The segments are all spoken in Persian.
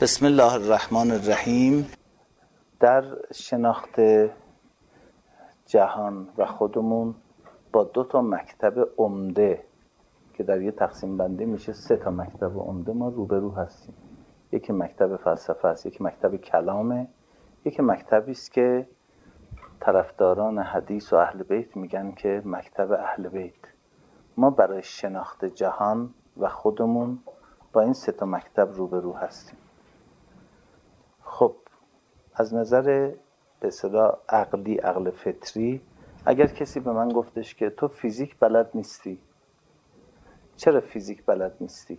بسم الله الرحمن الرحیم. در شناخت جهان و خودمون با 2 مکتب عمده که در یه تقسیم بندی میشه 3 مکتب عمده ما روبرو هستیم. یکی مکتب فلسفه است، یکی مکتب کلامه، یکی مکتبی است که طرفداران حدیث و اهل بیت میگن که مکتب اهل بیت. ما برای شناخت جهان و خودمون با این 3 مکتب روبرو هستیم. خب از نظر به اصطلاح عقلی، عقل فطری، اگر کسی به من گفتش که تو فیزیک بلد نیستی، چرا فیزیک بلد نیستی؟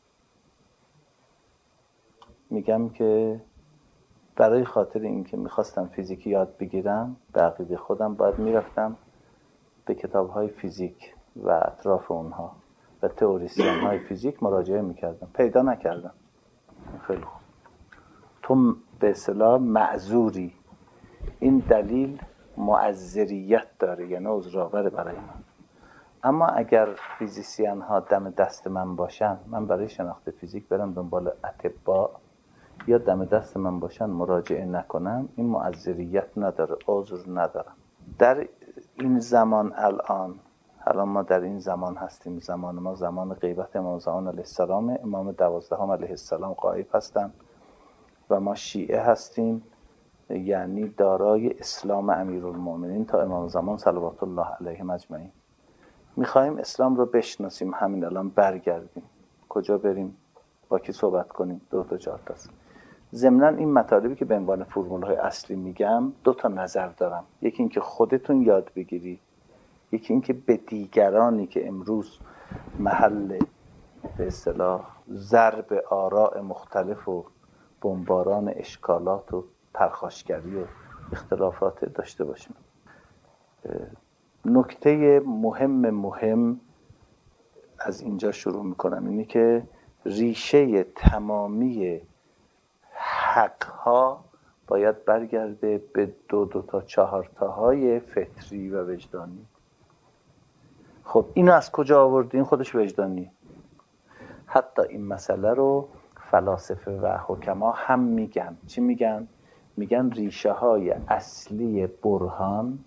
میگم که برای خاطر اینکه میخواستم فیزیک یاد بگیرم، به عقیده خودم باید میرفتم به کتاب‌های فیزیک و اطراف اونها و تئوریسین های فیزیک مراجعه میکردم، پیدا نکردم. خیلی خوب، تو به اصطلاح معذوری. این دلیل معذریت داره، یعنی عذرآور برای من. اما اگر فیزیسین ها دم دست من باشن، من برای شناخت فیزیک برم دنبال اطباء، یا دم دست من باشن مراجعه نکنم، این معذریت نداره، عذر ندارم. در این زمان الان ما در این زمان هستیم. زمان ما زمان غیبت امام زمان علیه السلام. امام 12 علیه السلام غایب هستن و ما شیعه هستیم، یعنی دارای اسلام امیرالمومنین تا امام زمان صلوات الله علیهم اجمعین. میخوایم اسلام رو بشناسیم، همین الان برگردیم. کجا بریم؟ با کی صحبت کنیم؟ 2 تا 4 تاست. ضمناً این مطالبی که به عنوان فرمول‌های اصلی میگم 2 نظر دارم. یکی این که خودتون یاد بگیری، یکی این که به دیگرانی که امروز محل به اصطلاح ضرب آراء مختلف و بمباران اشکالات و پرخاشگری و اختلافات داشته باشیم. نکته مهم از اینجا شروع میکنم، اینه که ریشه تمامی حقها باید برگرده به 2 تا 4 تاهای فطری و وجدانی. خب اینو از کجا آوردین؟ خودش وجدانی. حتی این مسئله رو فلاسفه و حکما هم میگن. چی میگن؟ میگن ریشه های اصلی برهان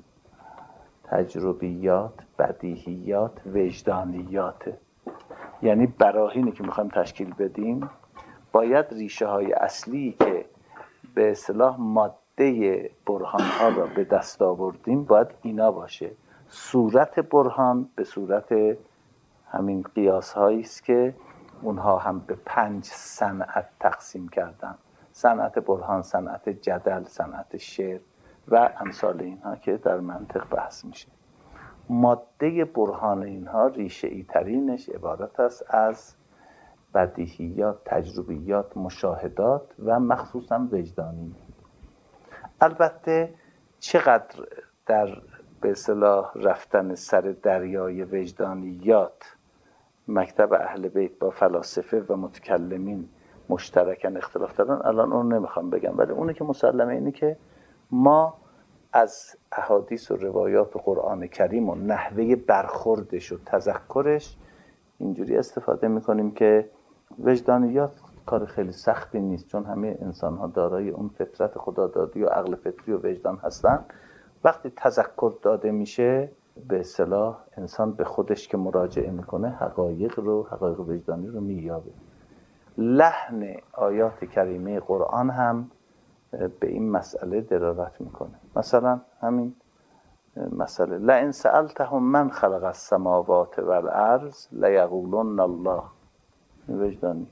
تجربیات، بدیهیات، وجدانیاته. یعنی براهینی که میخوایم تشکیل بدیم باید ریشه های اصلی که به اصطلاح ماده برهان ها را به دست آوردیم باید اینا باشه. صورت برهان به صورت همین قیاس هایی است که اونها هم به 5 صنعت تقسیم کردن: صنعت برهان، صنعت جدل، صنعت شعر و امثال اینها که در منطق بحث میشه. ماده برهان اینها ریشه ای ترینش عبارت است از بدیهیات، تجربیات، مشاهدات و مخصوصا وجدانی. البته چقدر در به اصطلاح رفتن سر دریای وجدانیات مکتب اهل بیت با فلاسفه و متکلمین مشترکاً اختلاف دارن، الان اون نمیخوام بگم، ولی اونی که مسلمه اینه که ما از احادیث و روایات و قرآن کریم و نحوه برخوردش و تذکرش اینجوری استفاده میکنیم که وجدانیات کار خیلی سختی نیست، چون همه انسان ها دارای اون فطرت خدادادی و عقل فطری و وجدان هستن. وقتی تذکر داده میشه به اصطلاح انسان به خودش که مراجعه میکنه حقایق وجدانی رو مییابه. لحن آیات کریمه قرآن هم به این مسئله دلالت میکنه. مثلا همین مسئله لئن سألتهم من خلق السماوات والارض لیقولن الله، وجدانی.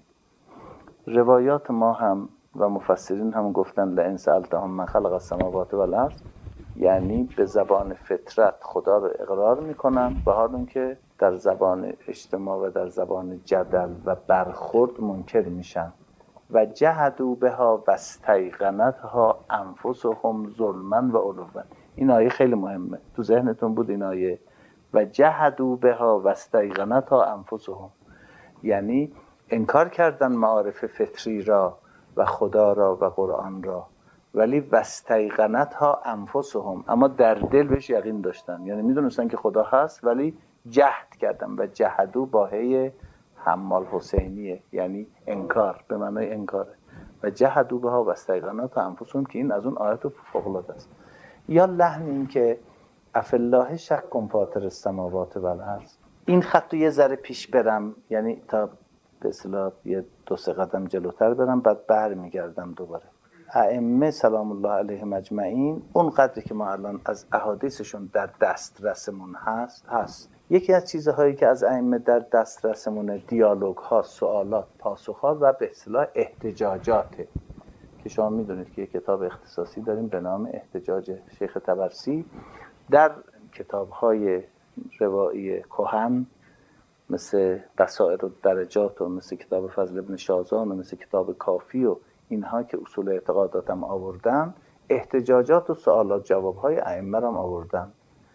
روایات ما هم و مفسرین هم گفتن لئن سألتهم من خلق السماوات والارض، یعنی به زبان فطرت خدا رو اقرار میکنن، به حال اینکه در زبان اجتماع و در زبان جدل و برخورد منکر میشن. و جحدوا بها و استیقنتها انفسهم ظلما و علوا. این آیه خیلی مهمه، تو ذهنتون بود این آیه. و جحدوا بها و استیقنتها انفسهم، یعنی انکار کردن معارف فطری را و خدا را و قرآن را، ولی واستیقنتها انفسهم، اما در دل بهش یقین داشتن، یعنی میدونستن که خدا هست ولی جهد کردن. و جحدو با هی حمال حسینیه، یعنی انکار، به معنای انکاره. و جحدوا بها و استیقنتها انفسهم که این از اون آیات فوق‌العاده است. یا لحن این که افالله شک فاطر السماوات و الارض. این خط رو یه ذره پیش برم، یعنی تا به اصطلاح یه 2-3 قدم جلوتر برم، بعد برمیگردم دوباره. ائمه سلام الله علیهم اجمعین اون قدری که ما الان از احادیثشون در دسترسمون هست. یکی از چیزهایی که از ائمه در دسترسمونه دیالوگ ها، سوالات، پاسخ ها و به اصطلاح احتجاجاته که شما میدونید که یک کتاب اختصاصی داریم به نام احتجاج شیخ طبرسی. در کتاب‌های روایی کهن مثل بصائر الدرجات و مثل کتاب فضل ابن شازان و مثل کتاب کافی و اینها که اصول اعتقاداتم آوردن، احتجاجات و سوالات جواب‌های ائمه هم آوردن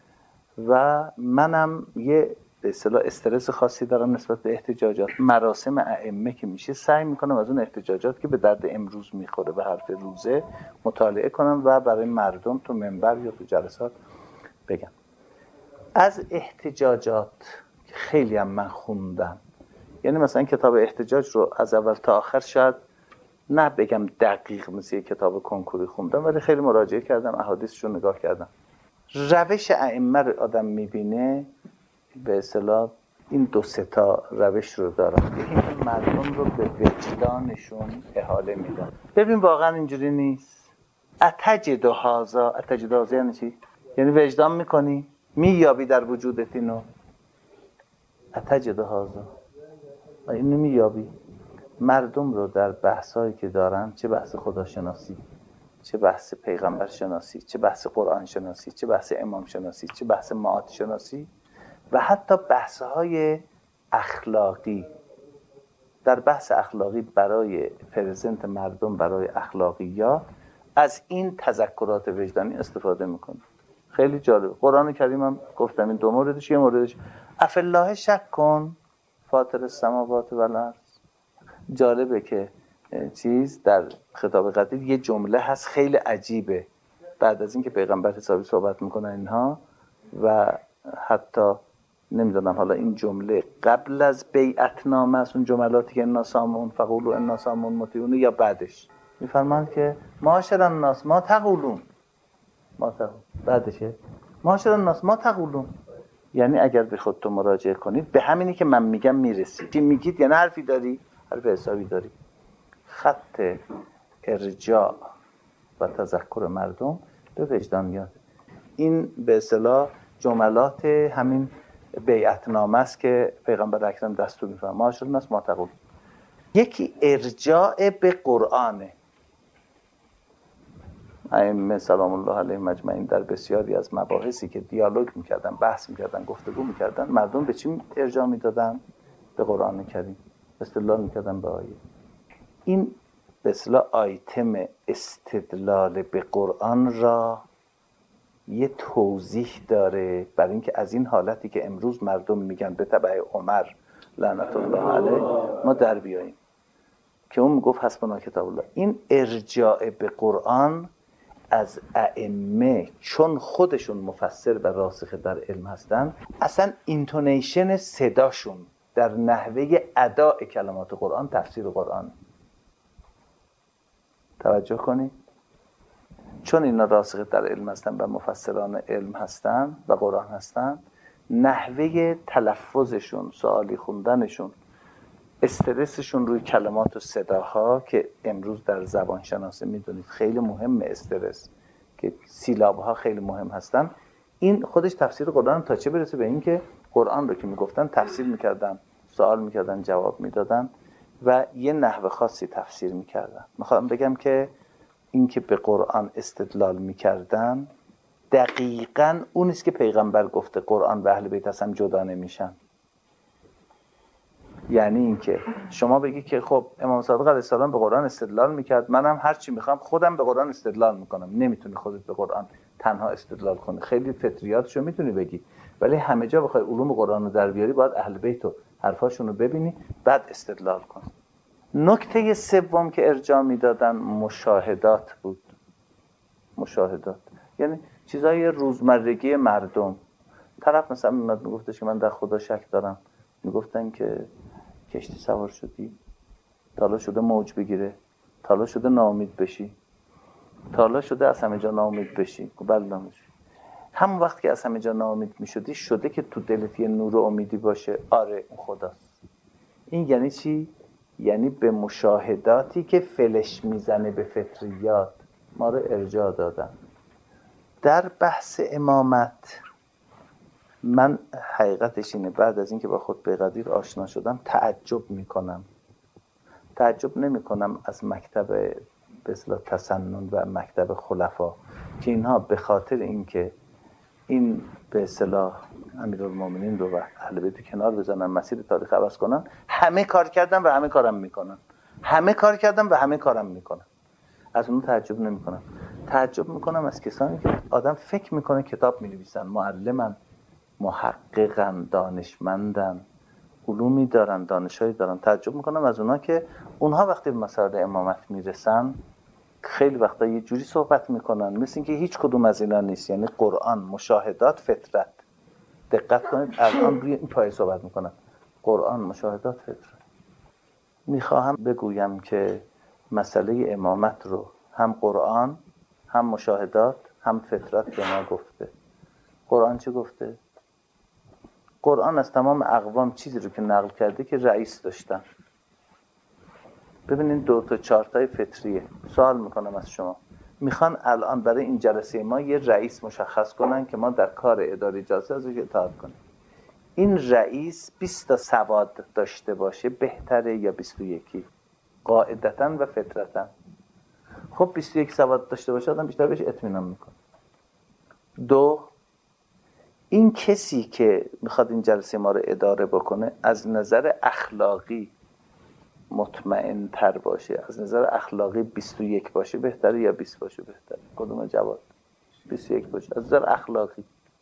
و منم یه به اصطلاح استرس خاصی دارم نسبت به احتجاجات. مراسم ائمه که میشه سعی میکنم از اون احتجاجات که به درد امروز میخوره به حرف روزه مطالعه کنم و برای مردم تو منبر یا تو جلسات بگم. از احتجاجات خیلی هم من خوندم، یعنی مثلا کتاب احتجاج رو از اول تا آخر شاید نه بگم دقیق مثل کتاب کنکوری خوندم، ولی خیلی مراجعه کردم، احادیثش رو نگاه کردم. روش ائمه رو آدم میبینه به اصطلاح این 2-3 تا روش رو دارن. یکی که مردم رو به وجدانشون احاله میدن. ببین واقعا اینجوری نیست. اتجد هذا یعنی چی؟ یعنی وجدان میکنی؟ مییابی در وجودت اینو؟ اتجد هذا اینو مییابی؟ مردم رو در بحثایی که دارن، چه بحث خداشناسی، چه بحث پیغمبر شناسی، چه بحث قرآن شناسی، چه بحث امام شناسی، چه بحث معاد شناسی و حتی بحث‌های اخلاقی، در بحث اخلاقی برای پرزنت مردم، برای اخلاقیات از این تذکرات وجدانی استفاده میکنه. خیلی جالب. قرآن کریم هم گفتم این 2 موردش. یه موردش افالله شک کن فاطر السماوات و الارض. جالبه که چیز در خطاب قدیر یه جمله هست خیلی عجیبه، بعد از اینکه پیغمبر حسابی صحبت میکنن اینها و حتی نمیدونم حالا این جمله قبل از بیعتنامه است، اون جملاتی که انا سامعون فقولوا انا سامعون مطیعون، یا بعدش میفرمان که معاشر الناس ما تقولون، بعدشه معاشر الناس ما تقولون، یعنی اگر به خودتون مراجعه کنید به همینی که من میگم میرسید. چی میگید؟ یعنی حرفی داری، حرف حسابی داری. خط ارجاع و تذکر مردم به وجدان میاد. این به اصطلاح جملات همین بیعتنامه است که پیغمبر اکرم دستور میفرمایند معاشر الناس ما تقولون. یکی ارجاع به قرآنه. ائمه سلام الله علیهم اجمعین در بسیاری از مباحثی که دیالوگ میکردن، بحث میکردن، گفتگو میکردن، مردم به چی ارجاع میدادن؟ به قرآن کریم. استدلال میکردن به آیه. این به اصطلاح آیتم استدلال به قرآن را یه توضیح داره برای اینکه از این حالتی که امروز مردم میگن به تبع عمر لعنت الله علیه ما در بیاییم، که اون میگفت حسبنا کتاب الله. این ارجاع به قرآن از ائمه چون خودشون مفسر و راسخ در علم هستن، اصلا اینتونیشن صداشون در نحوه اداء کلمات قرآن تفسیر قرآن. توجه کنید، چون اینا راسخ در علم هستن و مفسران علم هستن و قرآن هستن، نحوه تلفظشون، سوالی خوندنشون، استرسشون روی کلمات و صداها که امروز در زبان شناسی میدونید خیلی مهم، استرس که سیلابها خیلی مهم هستن، این خودش تفسیر قرآن. تا چه برسه به این که قرآن رو که میگفتن تفسیر میکردن، سوال میکردن، جواب میدادن و یه نحوه خاصی تفسیر میکردن. میخوام بگم که این که به قرآن استدلال میکردن دقیقاً اونیست که پیغمبر گفته قرآن و اهل بیت هم جدا نمیشن. یعنی این که شما بگی که خب امام صادق علیه السلام به قرآن استدلال میکرد، منم هر چی میخوام خودم به قرآن استدلال میکنم. نمیتونی خودت به قرآن تنها استدلال کنی. خیلی فطریاتشو میتونی بگی، ولی همه جا بخوای علوم قرآن رو در بیاری باید اهل بیت و حرفاشون رو ببینی بعد استدلال کنی. نکته سوم که ارجاع میدادن مشاهدات بود. مشاهدات یعنی چیزای روزمرگی مردم. طرف مثلا میگفتش که من در خدا شک دارم، میگفتن که کشتی سوار شدی تا حالا شده موج بگیره، تا حالا شده ناامید بشی؟ تا حالا شده از همه جا ناامید بشی؟ بله نمیشه. همون وقت که از همه جا ناامید میشدی شده که تو دلت یه نور و امیدی باشه. آره اون خداست. این یعنی چی؟ یعنی به مشاهداتی که فلش میزنه به فطریات ما رو ارجاع دادن. در بحث امامت من حقیقتش اینه، بعد از اینکه با خطبه قدیر آشنا شدم تعجب میکنم. تعجب نمیکنم از مکتب به اصطلاح تسنن و مکتب خلفا که اینها به خاطر اینکه این به اصطلاح امیرالمومنین رو و اهل بیت کنار بزنن، مسیر تاریخ عوض کنن، همه کار کردن و همه کارم میکنن. همه کار کردن و همه کارم میکنن. از اون تعجب نمیکنم. تعجب میکنم از کسانی که آدم فکر میکنه کتاب مینویسن، معلمن، محققن، دانشمندن، علومی دارن، دانشایی دارن. تعجب میکنم از اونها که اونها وقتی به مسائل امامت میرسن خیلی وقتا یه جوری صحبت میکنن مثل اینکه هیچ کدوم از اینا نیست. یعنی قرآن، مشاهدات، فطرت. دقت کنید الان روی این پایه صحبت میکنم. قرآن، مشاهدات، فطرت. میخواهم بگویم که مسئله امامت رو هم قرآن، هم مشاهدات، هم فطرت به ما گفته. قرآن چه گفته؟ قرآن از تمام اقوام چیزی رو که نقل کرده که رئیس داشتن. ببینید 2 تا 4 تای فطریه. سوال میکنم از شما، میخوان الان برای این جلسه ما یه رئیس مشخص کنن که ما در کار اداره اجازه ازش اطاعت کنیم. این رئیس 20 تا سواد داشته باشه بهتره یا 21؟ قاعدتاً و فطرتاً. خب 21 سواد داشته باشه آدم بیشتر بهش اطمینان میکنه. 2، این کسی که میخواد این جلسه ما رو اداره بکنه از نظر اخلاقی مطمئن تر باشه. از نظر اخلاقی 21 باشه بهتره یا 20 باشه بهتره؟ کدوم جواب؟ 21 باشه از نظر اخلاقی.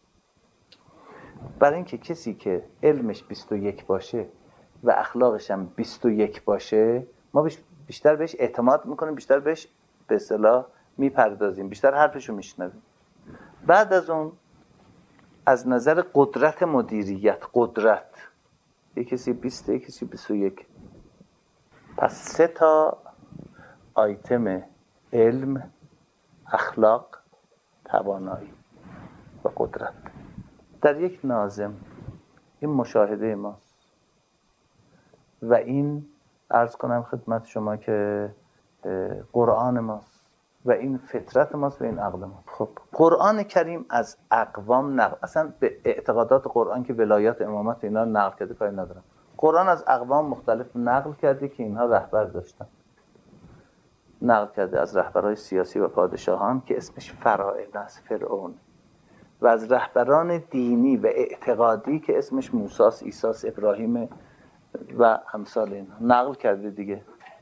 برای اینکه کسی که علمش 21 باشه و اخلاقش هم 21 باشه ما بیشتر بهش اعتماد میکنیم، بیشتر بهش به اصطلاح میپردازیم، بیشتر حرفشو میشنویم. بعد از اون از نظر قدرت مدیریت، قدرت، یک کسی 20، یک کسی 21. پس 3 تا آیتم: علم، اخلاق، توانایی و قدرت در یک ناظم. این مشاهده ماست و این عرض کنم خدمت شما که قرآن ماست و این فطرت ماست و این عقل ماست. خب قرآن کریم از اقوام نقل، اصلا به اعتقادات قرآن که ولایات امامت اینا نقل کرده کاری ندارم. قرآن از اقوام مختلف نقل کرده که اینها رهبر داشتن. نقل کرده از رهبرهای سیاسی و پادشاهان که اسمش فرائض است، فرعون، و از رهبران دینی و اعتقادی که اسمش موسی، عیسی، ابراهیم و امثال اینا. نقل کرده دیگه.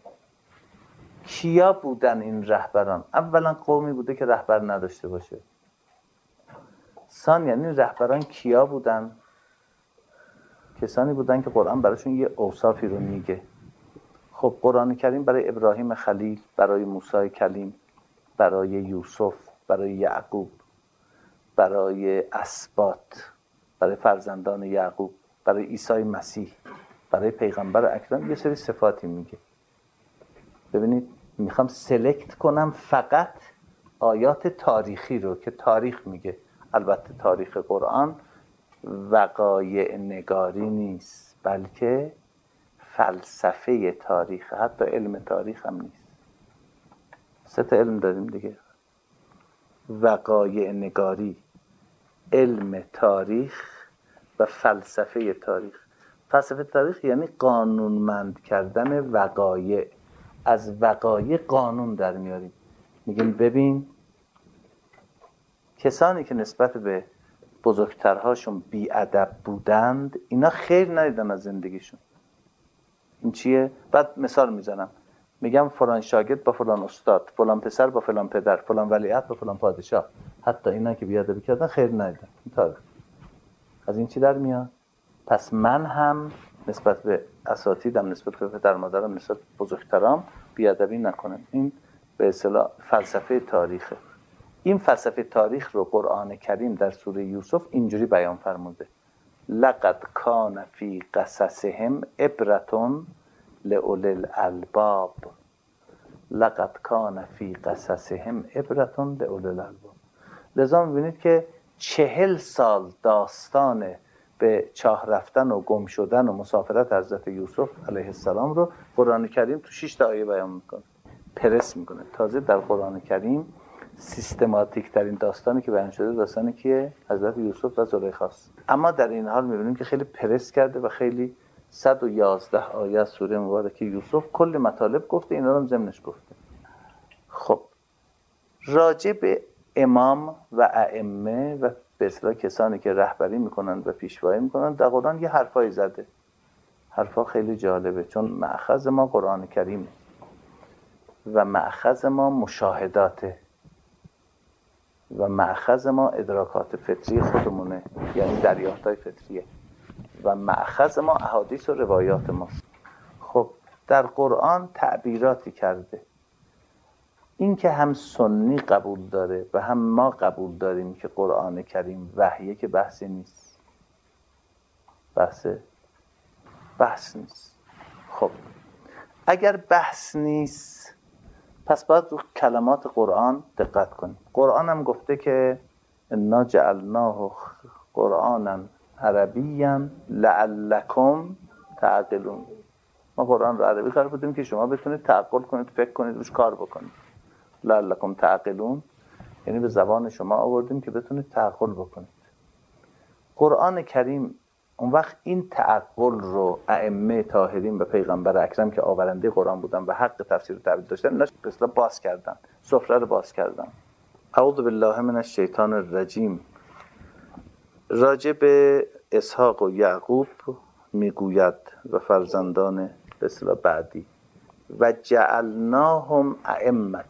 کیا بودن این رهبران؟ اولا قومی بوده که رهبر نداشته باشه. ثانیاً این رهبران کیا بودن؟ کسانی بودن که قرآن براشون یه اوصافی رو میگه. خب قرآن کریم برای ابراهیم خلیل، برای موسی کلیم، برای یوسف، برای یعقوب، برای اسباط، برای فرزندان یعقوب، برای عیسی مسیح، برای پیغمبر اکرم یه سری صفاتی میگه. ببینید میخوام سلکت کنم فقط آیات تاریخی رو که تاریخ میگه. البته تاریخ قرآن وقایع نگاری نیست بلکه فلسفه تاریخ، حتی علم تاریخ هم نیست. 3 تا علم داریم دیگه: وقایع نگاری، علم تاریخ و فلسفه تاریخ. فلسفه تاریخ یعنی قانونمند کردن وقایع. از وقایع قانون در میاریم. میگیم ببین کسانی که نسبت به بزرگترهاشون بی‌ادب بودند اینا خیر ندیدن از زندگیشون. این چیه؟ بعد مثال میزنم، میگم فلان شاگرد با فلان استاد، فلان پسر با فلان پدر، فلان ولیعهد با فلان پادشاه، حتی اینا که بی‌ادبی کردن خیر ندیدن. این تاریخ. از این چی در میاد؟ پس من هم نسبت به اساتیدم، نسبت به پدر مادرم، نسبت به بزرگترام بی‌ادبی نکنم. این به اصطلاح فلسفه تاریخه. این فلسفه تاریخ رو قرآن کریم در سوره یوسف اینجوری بیان فرموده: لقد کان فی قصصهم عبرة لأولی الالباب. لقد کان فی قصصهم عبرة لأولی الالباب. لذا می‌بینید که 40 سال داستان به چاه رفتن و گم شدن و مسافرت حضرت یوسف علیه السلام رو قرآن کریم تو 6 تا آیه بیان میکنه، پرس میکنه. تازه در قرآن کریم سیستماتیک ترین داستانی که بیان شده داستانی که حضرت یوسف و زلیخاست. اما در این حال میبینیم که خیلی پرس کرده و خیلی 111 آیه از سوره مبارکه یوسف کلی مطالب گفته، اینا رو هم ضمنش گفته. خب راجع به امام و ائمه و به اصطلاح کسانی که رهبری میکنن و پیشوایی میکنن در قرآن یه حرفایی زده. حرفا خیلی جالبه، چون مأخذ ما قرآن کریم و مأخذ ما مشاهداته و مأخذ ما ادراکات فطری خودمونه، یعنی دریافت‌های فطریه، و مأخذ ما احادیث و روایات ماست. خب در قرآن تعبیراتی کرده. این که هم سنی قبول داره و هم ما قبول داریم که قرآن کریم وحیه، که بحثی نیست. بحث نیست. خب اگر بحث نیست پس باید رو کلمات قرآن دقت کنیم. قرآن هم گفته که انا جعلناه قرآنا عربیا لعلکم تعقلون. ما قرآن رو عربی قرار بودیم که شما بتونید تعقل کنید، فکر کنید، روش کار بکنید. لعلکم تعقلون یعنی به زبان شما آوردیم که بتونید تعقل بکنید. قرآن کریم اون وقت این تعقل رو ائمه طاهرین و پیغمبر اکرم که آورنده قرآن بودن و حق تفسیر و تعبیر داشتن، اینا به اصطلاح باز کردن، سفره رو باز کردن. اعوذ بالله من الشیطان الرجیم. راجع به اسحاق و یعقوب میگوید و فرزندان به اصطلاح بعدی، و جعلناهم ائمة،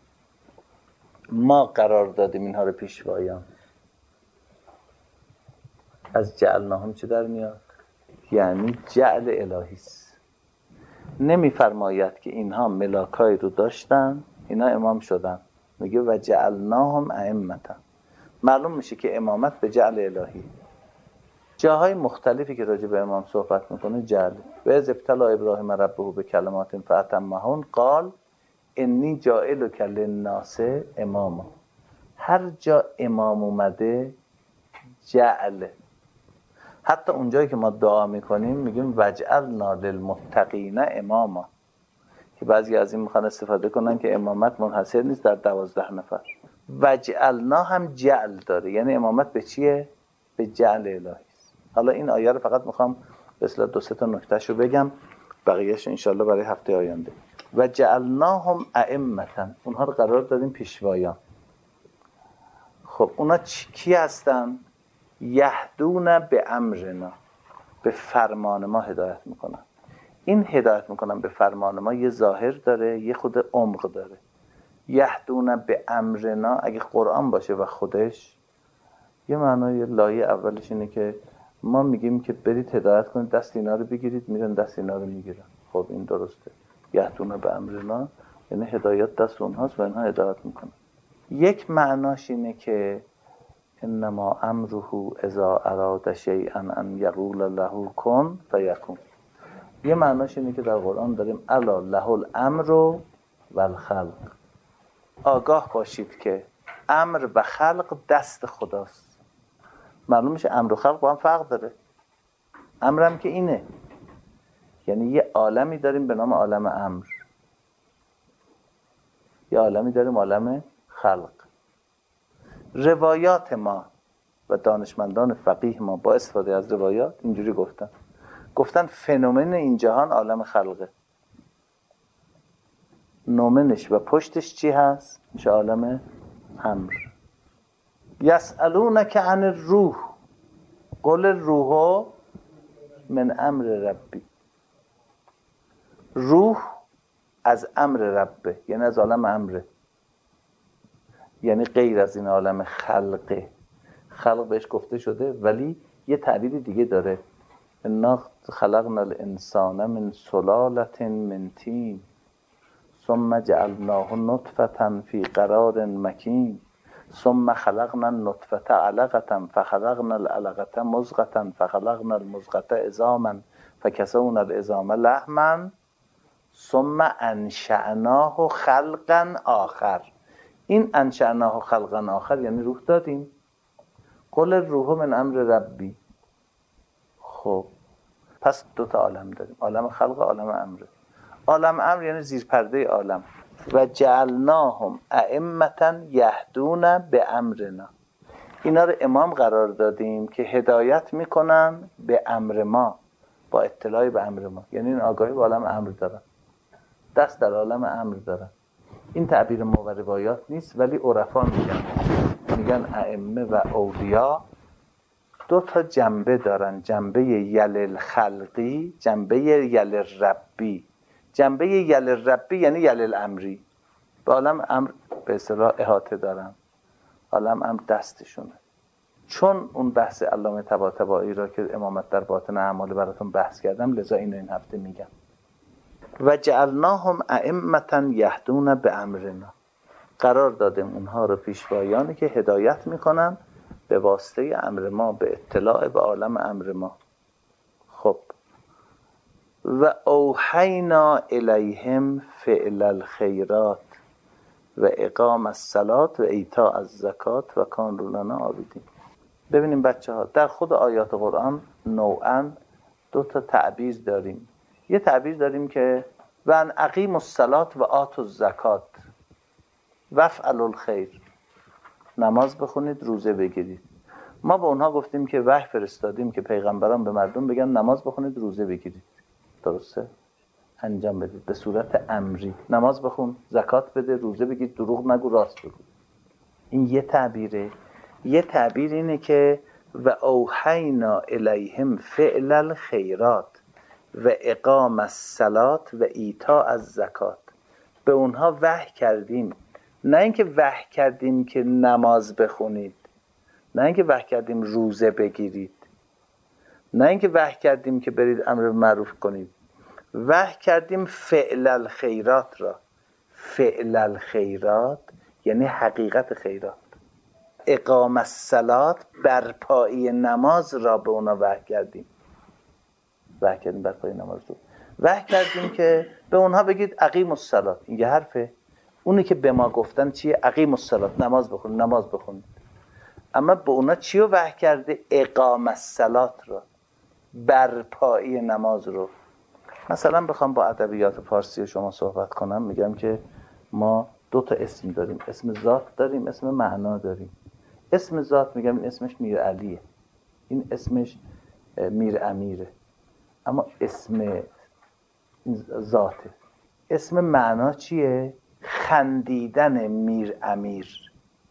ما قرار دادیم اینها رو پیشوایان. از جعلناهم چه در میاد؟ یعنی جعل الهی است. نمیفرماید که اینها ملاکای رو داشتن اینا امام شدن، میگه و جعلناهم ائمة. معلوم میشه که امامت به جعل الهی. جاهای مختلفی که راجع به امام صحبت میکنه جعل. و از ابتلا ابراهیم ربه به کلمات فاتمهن قال انی جاعلک للناس اماما. هر جا امام اومده جعل. حتی اونجایی که ما دعا میکنیم میگیم وجعلنا للمتقین اماما، که بعضی از این میخوان استفاده کنن که امامت منحصر نیست در 12 نفر. وجعلنا هم جعل داره، یعنی امامت به چیه؟ به جعل الهی است. حالا این آیه رو فقط میخوام به اصطلاح 2-3 تا نکتهشو بگم، بقیه‌اش انشالله برای هفته آینده. و جعلناهم ائمة، اونها رو قرار دادیم پیشوایان. خب اونا کی هستن؟ یهدون به امرنا، به فرمان ما هدایت میکنن. این هدایت میکنن به فرمان ما یه ظاهر داره، یه خود عمق داره. یهدون به امرنا اگه قرآن باشه و خودش، یه معنای لایه اولش اینه که ما میگیم که برید هدایت کنید، دست اینا رو بگیرید، میرن دست اینا رو میگیرن. خب این درسته. یهدون به امرنا یعنی هدایت دست اونهاست و اینها هدایت میکنن. یک معناش اینه که انما امره اذا اراد شیئا ان یقول له کن فیکون. یه معناش اینه که در قرآن داریم الا له الامر و الخلق. آگاه باشید که امر و خلق دست خداست. معلوم میشه امر و خلق با هم فرق داره. امرم که اینه، یعنی یه عالمی داریم به نام عالم امر، یه عالمی داریم عالم خلق. روایات ما و دانشمندان فقیه ما با استفاده از روایات اینجوری گفتن فنومن این جهان عالم خلقه. نومنش و پشتش چی هست؟ میشه عالم امر. یسألونک عن الروح قل الروح من امر ربی. روح از امر ربه، یعنی از عالم امره، یعنی غیر از این عالم خلقه. خلق بهش گفته شده ولی یه تعبیر دیگه داره. انا خلقنا الانسان من سلالة من طین ثم جعلناه نطفة فی قرار مکین ثم خلقنا النطفة علقة فخلقنا العلقة مضغة فخلقنا المضغة عظاما فکسونا العظام لحما ثم انشأناه خلقا آخر. این انشأناه خلقا آخر یعنی روح دادیم. قل الروح من امر ربی. خب پس دو تا عالم داریم، عالم خلق و عالم امر. عالم امر یعنی زیر پرده عالم. و جعلناهم ائمة یهدون بامرنا. اینا رو امام قرار دادیم که هدایت میکنن به امر ما، با اطلاع به امر ما. یعنی این آگاهی به عالم امر دارن، دست در عالم امر دارن. این تعبیر ما و روایات نیست، ولی عرفا میگن ائمه و اولیا دو تا جنبه دارن، جنبه یل خلقی، جنبه یل ربی. جنبه یل ربی یعنی یل امری، به عالم امر به اصطلاح احاطه دارن، عالم امر دستشونه. چون اون بحث علامه طباطبایی را که امامت در باطن اعمال براتون بحث کردم، لذا اینو این هفته میگم. و جعلناهم ائمة یهدون بامرنا. قرار دادیم اونها رو پیشوایانی که هدایت میکنن به واسطه امر ما، به اطلاع به عالم امر ما. خب و اوحینا الیهم فعل الخیرات و اقام الصلاة و ایتاء الزکات و کانوا لنا عابدین. ببینیم بچه ها، در خود آیات قرآن نوعاً دو تا تعبیر داریم. یه تعبیر داریم که و ان اقیموا الصلاة و آتوا الزکات و افعلوا الخیر. نماز بخونید، روزه بگیرید. ما به اونها گفتیم که وحی فرستادیم که پیغمبران به مردم بگن نماز بخونید، روزه بگیرید. درسته؟ انجام بدید به صورت امری. نماز بخون، زکات بده، روزه بگیر، دروغ نگو، راست بگو. این یه تعبیره. یه تعبیر اینه که و اوحینا الیهم فعل الخیرات و اقام الصلاة و ایتاء الزکات. به اونها وحی کردیم. نه اینکه وحی کردیم که نماز بخونید، نه اینکه وحی کردیم روزه بگیرید، نه اینکه وحی کردیم که برید امر معروف کنید. وحی کردیم فعل الخیرات را. فعل الخیرات یعنی حقیقت خیرات. اقام الصلاة برپایی نماز را به اونا وحی کردیم. وحی کردیم برپایی نماز رو. وحی کردیم که به اونها بگید اقیموا الصلاة. این یه حرفه. اونی که به ما گفتن چیه؟ اقیموا الصلاة، نماز بخون، نماز بخون. اما به اونا چی رو وحی کرده؟ اقام الصلاة را، برپایی نماز رو. مثلا بخوام با ادبیات فارسی شما صحبت کنم، میگم که ما دو تا اسم داریم، اسم ذات داریم، اسم معنا داریم. اسم ذات میگم این اسمش میر علیه، این اسمش میر امیره، اما اسم ذاته. اسم معنا چیه؟ خندیدن میر امیر،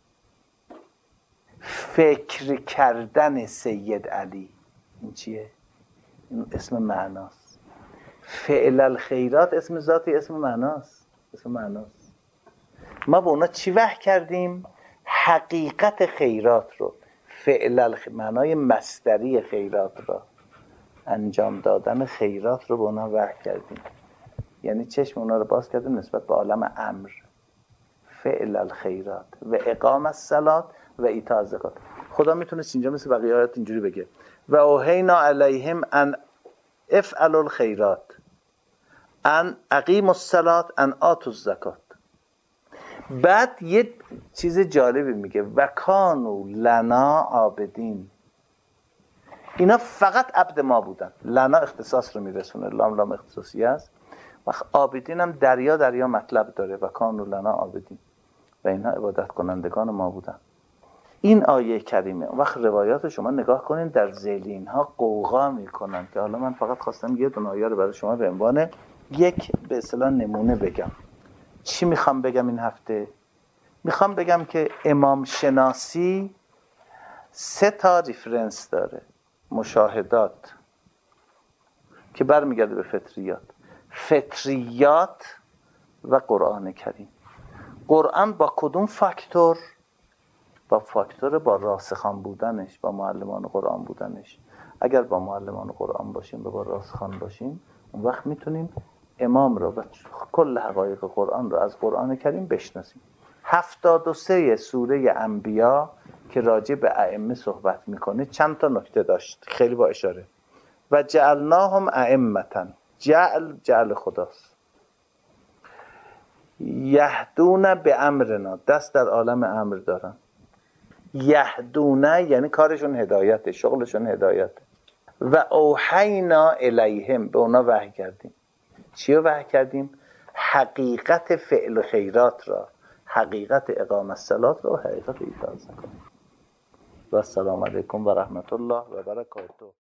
فکر کردن سید علی. این چیه؟ این اسم معناست. فعل الخیرات اسم ذاتی، اسم معناست. اسم معناست. ما به اونا چی وحی کردیم؟ حقیقت خیرات رو. فعل معنای مصدری خیرات را، انجام دادن خیرات رو به اونا وحی کردیم. یعنی چشم اونا رو باز کردیم نسبت به عالم امر. فعل الخیرات و اقام الصلاة و ایتاء الزکات. خدا میتونه اینجا مثل بقیه آیات اینجوری بگه و اوحینا علیهم ان افعلوا الخیرات ان اقیموا الصلاة ان آتوا الزکات. بعد یه چیز جالبی میگه و کانوا لنا عابدین. اینا فقط عبد ما بودن. لنا اختصاص رو میرسونه، لام اختصاصی است. و عابدین هم دریا مطلب داره و کانوا لنا عابدین، و اینها عبادت کنندگان ما بودن. این آیه کریمه. وقت روایات شما نگاه کنین، در ذیل اینها قوقا میکنن که حالا من فقط خواستم یه دونه آیه رو برای شما به عنوان یک به اصطلاح نمونه بگم. چی میخوام بگم این هفته؟ میخوام بگم که امام شناسی 3 تا ریفرنس داره، مشاهدات که برمیگرده به فطریات و قرآن کریم. قرآن با کدوم فاکتور؟ با فاکتور با راسخان بودنش، با معلمان قرآن بودنش. اگر با معلمان قرآن باشیم و با راسخان باشیم، اون وقت میتونیم امام رو و کل حقایق قرآن رو از قرآن کریم بشناسیم. 73 سوره انبیا که راجع به ائمه صحبت میکنه چند تا نکته داشت، خیلی با اشاره. و جعلناهم ائمة. جعل خداست. یهدون به امرنا، دست در عالم امر دارن. یهدونه یعنی کارشون هدایته، شغلشون هدایته. و اوحینا الیهم، به اونا وحی کردیم. چی رو وحی کردیم؟ حقیقت فعل خیرات را، حقیقت اقامت الصلاة را و حقیقت ایتاء الزکات. و السلام علیکم و رحمت الله و برکاته.